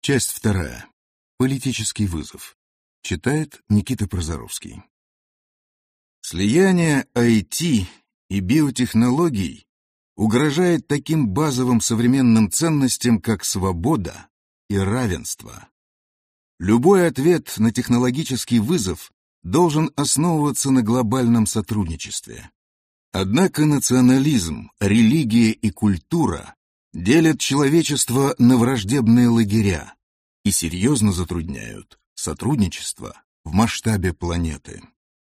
Часть вторая. Политический вызов. Читает Никита Прозоровский. Слияние IT и биотехнологий угрожает таким базовым современным ценностям, как свобода и равенство. Любой ответ на технологический вызов должен основываться на глобальном сотрудничестве. Однако национализм, религия и культура делят человечество на враждебные лагеря и серьезно затрудняют сотрудничество в масштабе планеты.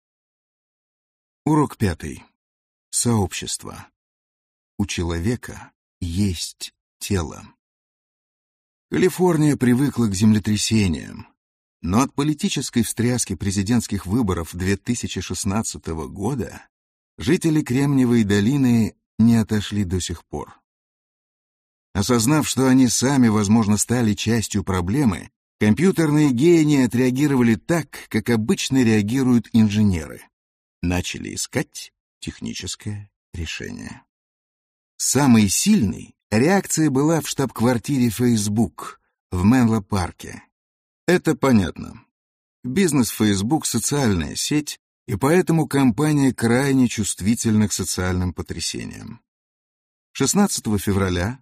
Урок 5. Сообщество. У человека есть тело. Калифорния привыкла к землетрясениям, но от политической встряски президентских выборов 2016 года жители Кремниевой долины не отошли до сих пор. Осознав, что они сами, возможно, стали частью проблемы, компьютерные гении отреагировали так, как обычно реагируют инженеры. Начали искать техническое решение. Самой сильной реакция была в штаб-квартире Facebook в Менло-парке. Это понятно. Бизнес Facebook — социальная сеть, и поэтому компания крайне чувствительна к социальным потрясениям. 16 февраля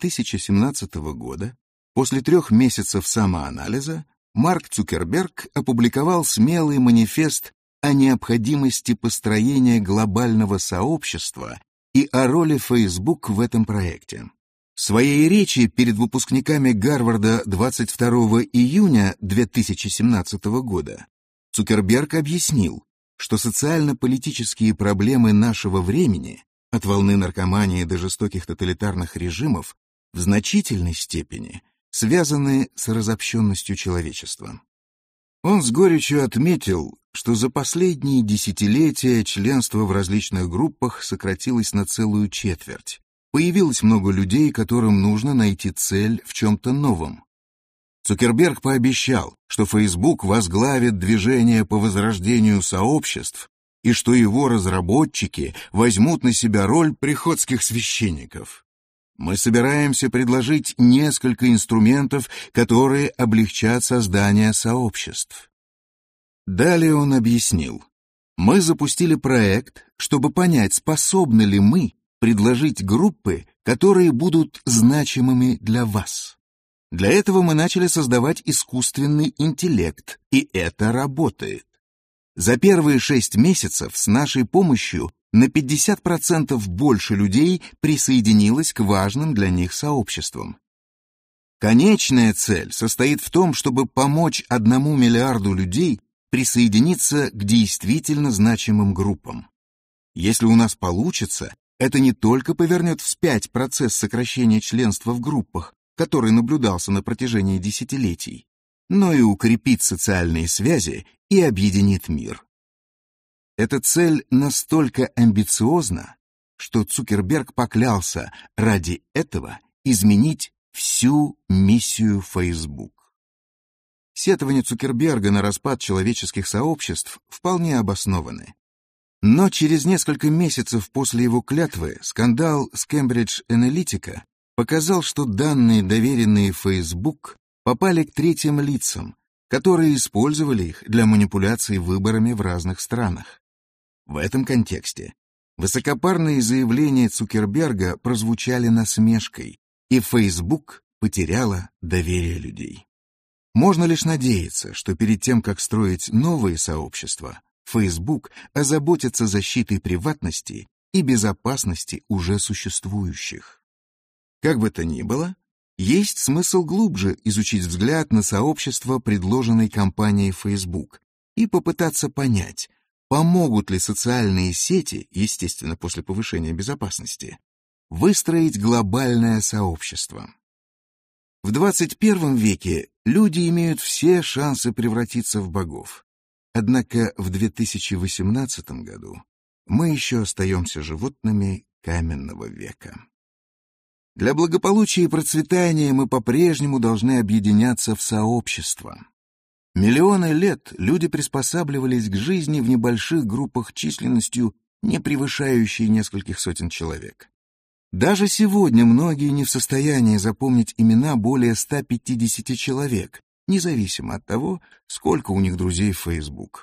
2017 года, после 3 месяцев самоанализа, Марк Цукерберг опубликовал смелый манифест о необходимости построения глобального сообщества и о роли Facebook в этом проекте. В своей речи перед выпускниками Гарварда 22 июня 2017 года Цукерберг объяснил, что социально-политические проблемы нашего времени, от волны наркомании до жестоких тоталитарных режимов, в значительной степени связаны с разобщенностью человечества. Он с горечью отметил, что за последние десятилетия членство в различных группах сократилось на целую четверть. Появилось много людей, которым нужно найти цель в чем-то новом. Цукерберг пообещал, что Facebook возглавит движение по возрождению сообществ и что его разработчики возьмут на себя роль приходских священников. Мы собираемся предложить несколько инструментов, которые облегчат создание сообществ. Далее он объяснил: мы запустили проект, чтобы понять, способны ли мы предложить группы, которые будут значимыми для вас. Для этого мы начали создавать искусственный интеллект, и это работает. За первые 6 месяцев с нашей помощью на 50% больше людей присоединилось к важным для них сообществам. Конечная цель состоит в том, чтобы помочь 1 миллиарду людей присоединиться к действительно значимым группам. Если у нас получится, это не только повернет вспять процесс сокращения членства в группах, который наблюдался на протяжении десятилетий, но и укрепит социальные связи и объединит мир. Эта цель настолько амбициозна, что Цукерберг поклялся ради этого изменить всю миссию Facebook. Сетования Цукерберга на распад человеческих сообществ вполне обоснованы. Но через несколько месяцев после его клятвы скандал с Cambridge Analytica показал, что данные, доверенные Facebook, попали к третьим лицам, которые использовали их для манипуляций выборами в разных странах. В этом контексте высокопарные заявления Цукерберга прозвучали насмешкой, и Facebook потеряла доверие людей. Можно лишь надеяться, что перед тем, как строить новые сообщества, Facebook озаботится защитой приватности и безопасности уже существующих. Как бы то ни было, есть смысл глубже изучить взгляд на сообщество, предложенной компанией Facebook, и попытаться понять, помогут ли социальные сети, естественно, после повышения безопасности, выстроить глобальное сообщество. В 21 веке люди имеют все шансы превратиться в богов. Однако в 2018 году мы еще остаемся животными каменного века. Для благополучия и процветания мы по-прежнему должны объединяться в сообщества. Миллионы лет люди приспосабливались к жизни в небольших группах численностью, не превышающей нескольких сотен человек. Даже сегодня многие не в состоянии запомнить имена более 150 человек, независимо от того, сколько у них друзей в Facebook.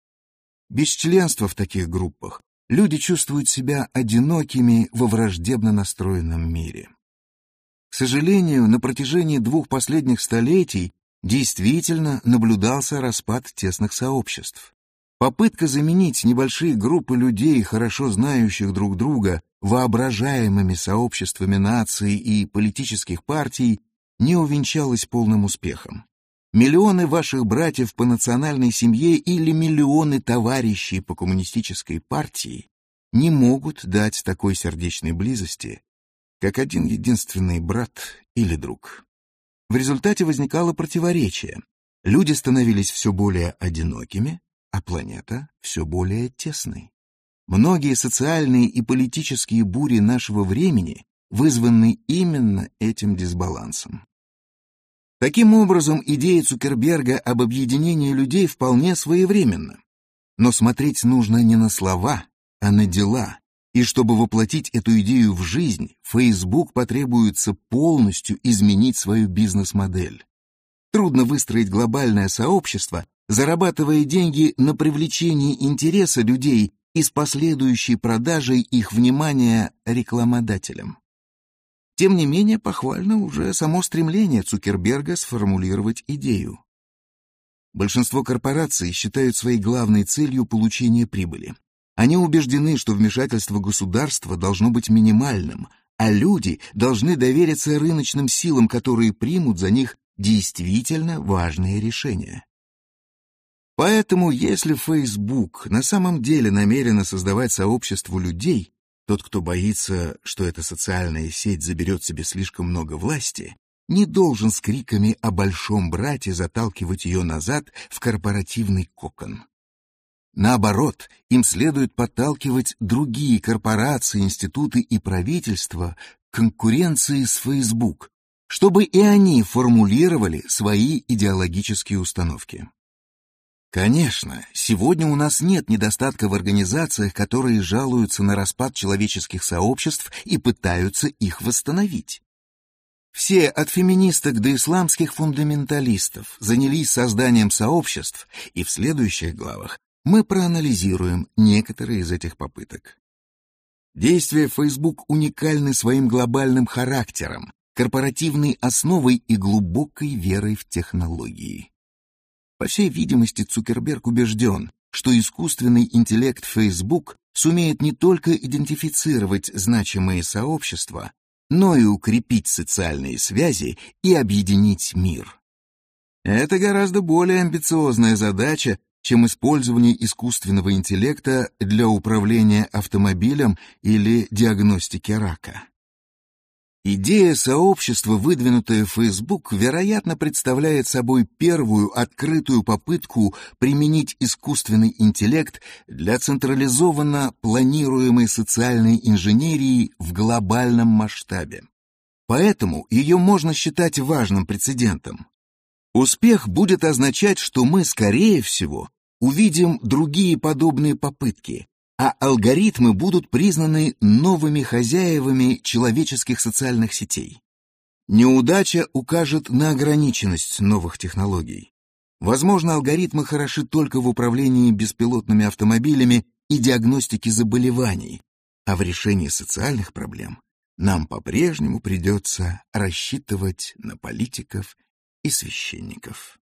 Без членства в таких группах люди чувствуют себя одинокими во враждебно настроенном мире. К сожалению, на протяжении 2 последних столетий действительно наблюдался распад тесных сообществ. Попытка заменить небольшие группы людей, хорошо знающих друг друга, воображаемыми сообществами наций и политических партий, не увенчалась полным успехом. Миллионы ваших братьев по национальной семье или миллионы товарищей по коммунистической партии не могут дать такой сердечной близости, как один единственный брат или друг. В результате возникало противоречие. Люди становились все более одинокими, а планета все более тесной. Многие социальные и политические бури нашего времени вызваны именно этим дисбалансом. Таким образом, идея Цукерберга об объединении людей вполне своевременна. Но смотреть нужно не на слова, а на дела. И чтобы воплотить эту идею в жизнь, Facebook потребуется полностью изменить свою бизнес-модель. Трудно выстроить глобальное сообщество, зарабатывая деньги на привлечении интереса людей и с последующей продажей их внимания рекламодателям. Тем не менее, похвально уже само стремление Цукерберга сформулировать идею. Большинство корпораций считают своей главной целью получение прибыли. Они убеждены, что вмешательство государства должно быть минимальным, а люди должны довериться рыночным силам, которые примут за них действительно важные решения. Поэтому, если Facebook на самом деле намерена создавать сообщество людей, тот, кто боится, что эта социальная сеть заберет себе слишком много власти, не должен с криками о большом брате заталкивать ее назад в корпоративный кокон. Наоборот, им следует подталкивать другие корпорации, институты и правительства к конкуренции с Facebook, чтобы и они формулировали свои идеологические установки. Конечно, сегодня у нас нет недостатка в организациях, которые жалуются на распад человеческих сообществ и пытаются их восстановить. Все, от феминисток до исламских фундаменталистов, занялись созданием сообществ, и в следующих главах мы проанализируем некоторые из этих попыток. Действия Facebook уникальны своим глобальным характером, корпоративной основой и глубокой верой в технологии. По всей видимости, Цукерберг убежден, что искусственный интеллект Facebook сумеет не только идентифицировать значимые сообщества, но и укрепить социальные связи и объединить мир. Это гораздо более амбициозная задача, чем использование искусственного интеллекта для управления автомобилем или диагностики рака. Идея сообщества, выдвинутая в Facebook, вероятно, представляет собой первую открытую попытку применить искусственный интеллект для централизованно планируемой социальной инженерии в глобальном масштабе. Поэтому ее можно считать важным прецедентом. Успех будет означать, что мы, скорее всего, увидим другие подобные попытки, а алгоритмы будут признаны новыми хозяевами человеческих социальных сетей. Неудача укажет на ограниченность новых технологий. Возможно, алгоритмы хороши только в управлении беспилотными автомобилями и диагностике заболеваний, а в решении социальных проблем нам по-прежнему придется рассчитывать на политиков и священников.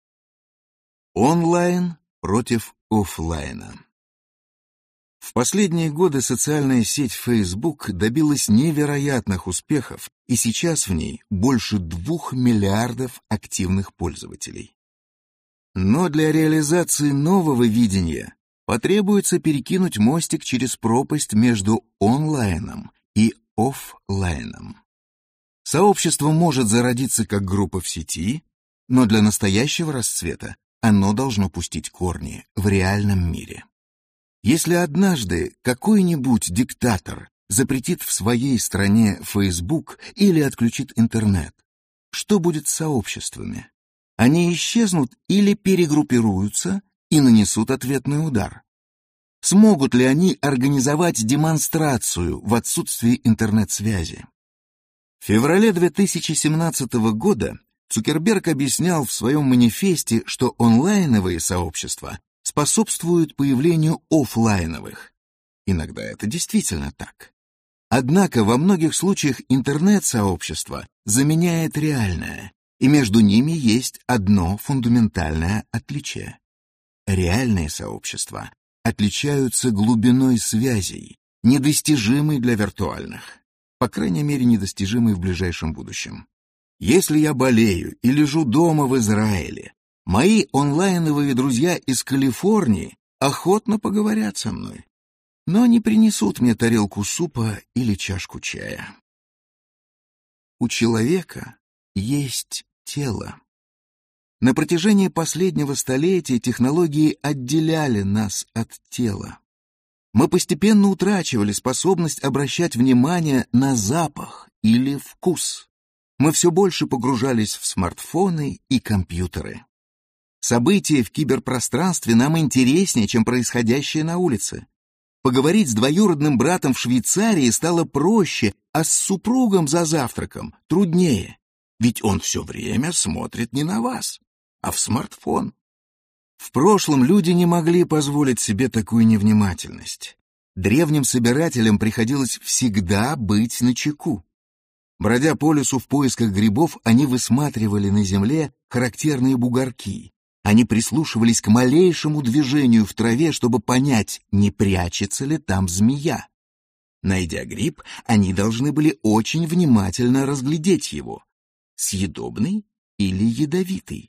Онлайн против офлайна. В последние годы социальная сеть Facebook добилась невероятных успехов, и сейчас в ней больше 2 миллиардов активных пользователей. Но для реализации нового видения потребуется перекинуть мостик через пропасть между онлайном и офлайном. Сообщество может зародиться как группа в сети, но для настоящего расцвета оно должно пустить корни в реальном мире. Если однажды какой-нибудь диктатор запретит в своей стране Facebook или отключит интернет, что будет с сообществами? Они исчезнут или перегруппируются и нанесут ответный удар? Смогут ли они организовать демонстрацию в отсутствии интернет-связи? В феврале 2017 года Цукерберг объяснял в своем манифесте, что онлайновые сообщества способствуют появлению офлайновых. Иногда это действительно так. Однако во многих случаях интернет-сообщество заменяет реальное, и между ними есть одно фундаментальное отличие. Реальные сообщества отличаются глубиной связей, недостижимой для виртуальных, по крайней мере, недостижимой в ближайшем будущем. Если я болею и лежу дома в Израиле, мои онлайновые друзья из Калифорнии охотно поговорят со мной, но не принесут мне тарелку супа или чашку чая. У человека есть тело. На протяжении последнего столетия технологии отделяли нас от тела. Мы постепенно утрачивали способность обращать внимание на запах или вкус. Мы все больше погружались в смартфоны и компьютеры. События в киберпространстве нам интереснее, чем происходящее на улице. Поговорить с двоюродным братом в Швейцарии стало проще, а с супругом за завтраком труднее, ведь он все время смотрит не на вас, а в смартфон. В прошлом люди не могли позволить себе такую невнимательность. Древним собирателям приходилось всегда быть начеку. Бродя по лесу в поисках грибов, они высматривали на земле характерные бугорки. Они прислушивались к малейшему движению в траве, чтобы понять, не прячется ли там змея. Найдя гриб, они должны были очень внимательно разглядеть его. Съедобный или ядовитый?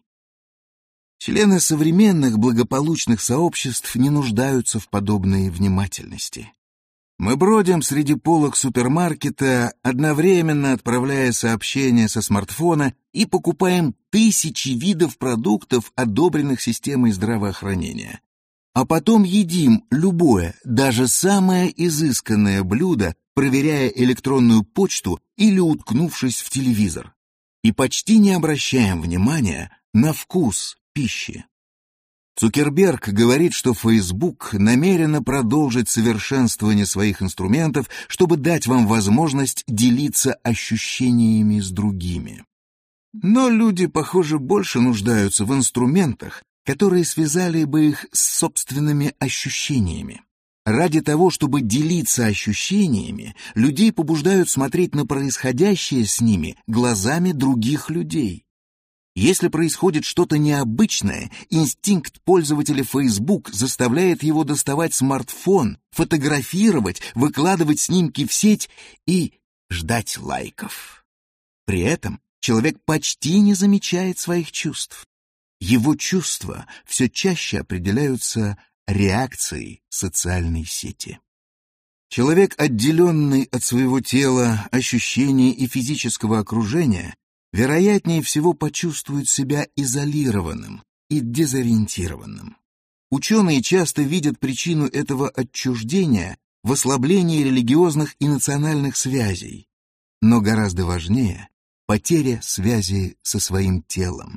Члены современных благополучных сообществ не нуждаются в подобной внимательности. Мы бродим среди полок супермаркета, одновременно отправляя сообщения со смартфона и покупаем тысячи видов продуктов, одобренных системой здравоохранения. А потом едим любое, даже самое изысканное блюдо, проверяя электронную почту или уткнувшись в телевизор. И почти не обращаем внимания на вкус пищи. Цукерберг говорит, что Facebook намерена продолжить совершенствование своих инструментов, чтобы дать вам возможность делиться ощущениями с другими. Но люди, похоже, больше нуждаются в инструментах, которые связали бы их с собственными ощущениями. Ради того, чтобы делиться ощущениями, людей побуждают смотреть на происходящее с ними глазами других людей. Если происходит что-то необычное, инстинкт пользователя Facebook заставляет его доставать смартфон, фотографировать, выкладывать снимки в сеть и ждать лайков. При этом человек почти не замечает своих чувств. Его чувства все чаще определяются реакцией социальной сети. Человек, отделенный от своего тела, ощущений и физического окружения, вероятнее всего почувствует себя изолированным и дезориентированным. Ученые часто видят причину этого отчуждения в ослаблении религиозных и национальных связей, но гораздо важнее — потеря связи со своим телом.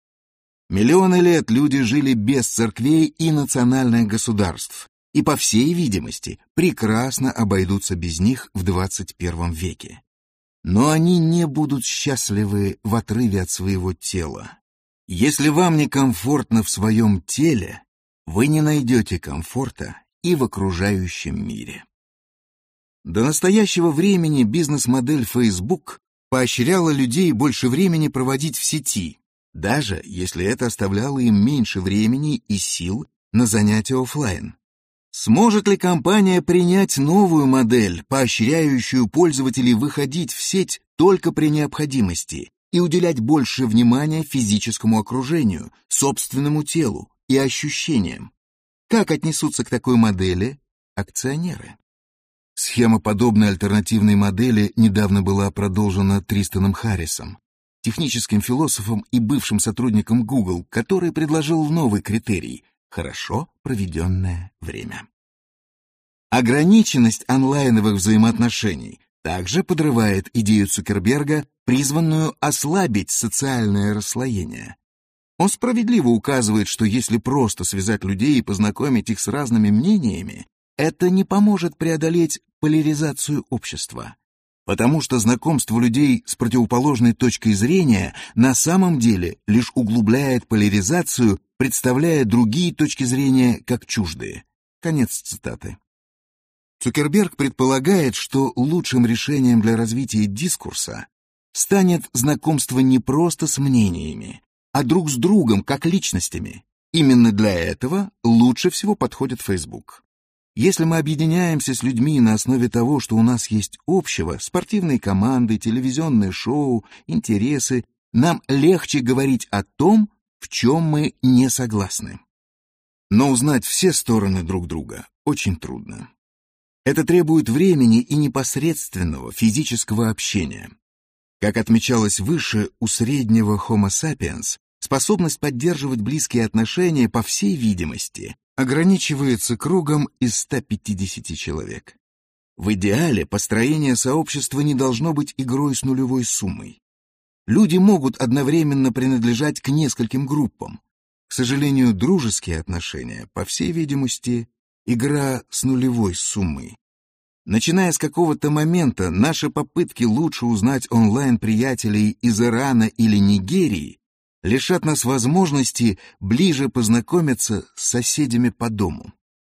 Миллионы лет люди жили без церквей и национальных государств, и, по всей видимости, прекрасно обойдутся без них в 21 веке. Но они не будут счастливы в отрыве от своего тела. Если вам некомфортно в своем теле, вы не найдете комфорта и в окружающем мире. До настоящего времени бизнес-модель Facebook поощряла людей больше времени проводить в сети, даже если это оставляло им меньше времени и сил на занятия офлайн. Сможет ли компания принять новую модель, поощряющую пользователей выходить в сеть только при необходимости и уделять больше внимания физическому окружению, собственному телу и ощущениям? Как отнесутся к такой модели акционеры? Схема подобной альтернативной модели недавно была продолжена Тристаном Харрисом, техническим философом и бывшим сотрудником Google, который предложил новый критерий — хорошо проведенное время. Ограниченность онлайновых взаимоотношений также подрывает идею Цукерберга, призванную ослабить социальное расслоение. Он справедливо указывает, что если просто связать людей и познакомить их с разными мнениями, это не поможет преодолеть поляризацию общества, потому что знакомство людей с противоположной точкой зрения на самом деле лишь углубляет поляризацию, представляя другие точки зрения как чуждые. Конец цитаты. Цукерберг предполагает, что лучшим решением для развития дискурса станет знакомство не просто с мнениями, а друг с другом, как личностями. Именно для этого лучше всего подходит Facebook. Если мы объединяемся с людьми на основе того, что у нас есть общего, спортивные команды, телевизионные шоу, интересы, нам легче говорить о том, в чем мы не согласны. Но узнать все стороны друг друга очень трудно. Это требует времени и непосредственного физического общения. Как отмечалось выше, у среднего Homo sapiens способность поддерживать близкие отношения, по всей видимости, ограничивается кругом из 150 человек. В идеале построение сообщества не должно быть игрой с нулевой суммой. Люди могут одновременно принадлежать к нескольким группам. К сожалению, дружеские отношения, по всей видимости, игра с нулевой суммой. Начиная с какого-то момента, наши попытки лучше узнать онлайн-приятелей из Ирана или Нигерии лишат нас возможности ближе познакомиться с соседями по дому.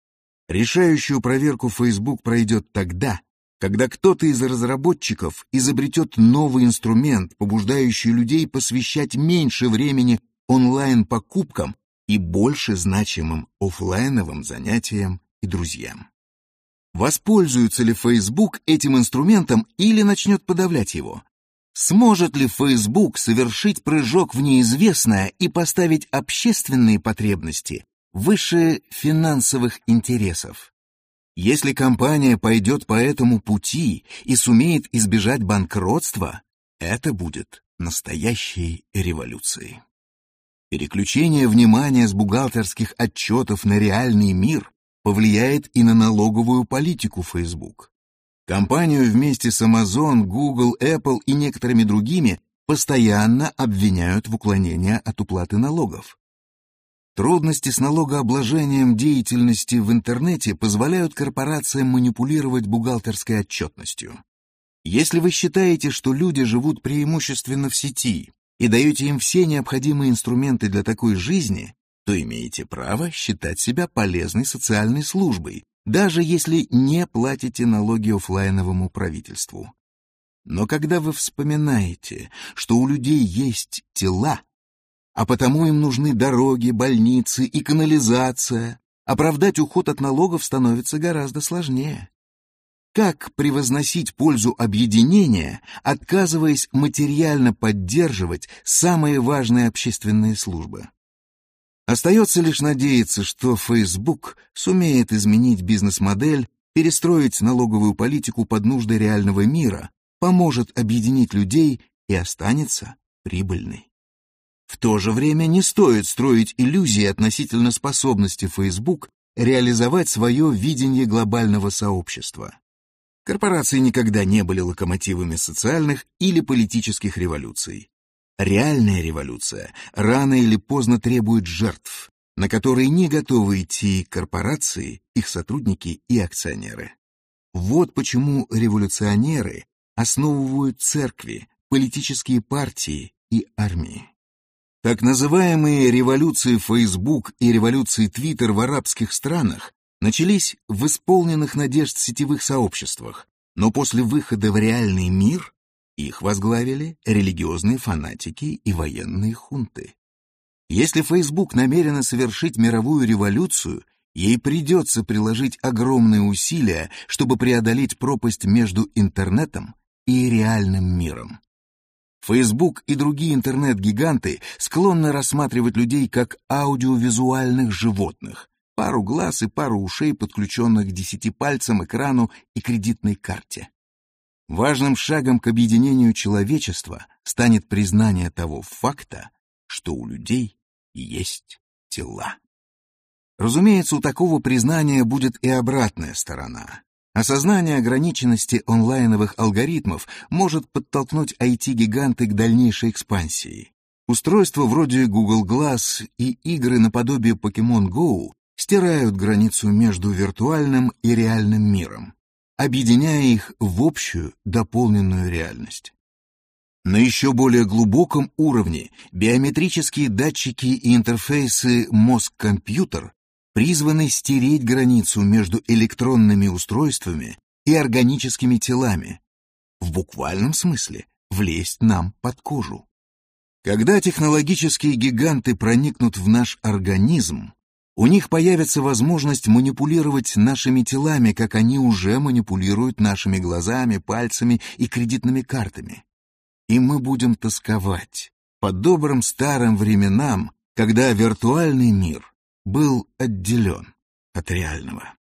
Решающую проверку Facebook пройдет тогда, когда кто-то из разработчиков изобретет новый инструмент, побуждающий людей посвящать меньше времени онлайн-покупкам и больше значимым офлайновым занятиям и друзьям. Воспользуется ли Facebook этим инструментом или начнет подавлять его? Сможет ли Facebook совершить прыжок в неизвестное и поставить общественные потребности выше финансовых интересов? Если компания пойдет по этому пути и сумеет избежать банкротства, это будет настоящей революцией. Переключение внимания с бухгалтерских отчетов на реальный мир повлияет и на налоговую политику Facebook. Компанию вместе с Amazon, Google, Apple и некоторыми другими постоянно обвиняют в уклонении от уплаты налогов. Трудности с налогообложением деятельности в интернете позволяют корпорациям манипулировать бухгалтерской отчетностью. Если вы считаете, что люди живут преимущественно в сети и даете им все необходимые инструменты для такой жизни, то имеете право считать себя полезной социальной службой, даже если не платите налоги офлайновому правительству. Но когда вы вспоминаете, что у людей есть тела, а потому им нужны дороги, больницы и канализация, оправдать уход от налогов становится гораздо сложнее. Как превозносить пользу объединения, отказываясь материально поддерживать самые важные общественные службы? Остается лишь надеяться, что Facebook сумеет изменить бизнес-модель, перестроить налоговую политику под нужды реального мира, поможет объединить людей и останется прибыльной. В то же время не стоит строить иллюзии относительно способности Facebook реализовать свое видение глобального сообщества. Корпорации никогда не были локомотивами социальных или политических революций. Реальная революция рано или поздно требует жертв, на которые не готовы идти корпорации, их сотрудники и акционеры. Вот почему революционеры основывают церкви, политические партии и армии. Так называемые революции Facebook и революции Twitter в арабских странах начались в исполненных надежд сетевых сообществах, но после выхода в реальный мир их возглавили религиозные фанатики и военные хунты. Если Facebook намерена совершить мировую революцию, ей придется приложить огромные усилия, чтобы преодолеть пропасть между интернетом и реальным миром. Facebook и другие интернет-гиганты склонны рассматривать людей как аудиовизуальных животных, пару глаз и пару ушей, подключенных к 10 пальцам, экрану и кредитной карте. Важным шагом к объединению человечества станет признание того факта, что у людей есть тела. Разумеется, у такого признания будет и обратная сторона. Осознание ограниченности онлайновых алгоритмов может подтолкнуть IT-гиганты к дальнейшей экспансии. Устройства вроде Google Glass и игры наподобие Pokemon Go стирают границу между виртуальным и реальным миром, объединяя их в общую дополненную реальность. На еще более глубоком уровне биометрические датчики и интерфейсы мозг-компьютер призваны стереть границу между электронными устройствами и органическими телами, в буквальном смысле влезть нам под кожу. Когда технологические гиганты проникнут в наш организм, у них появится возможность манипулировать нашими телами, как они уже манипулируют нашими глазами, пальцами и кредитными картами. И мы будем тосковать по добрым старым временам, когда виртуальный мир был отделен от реального.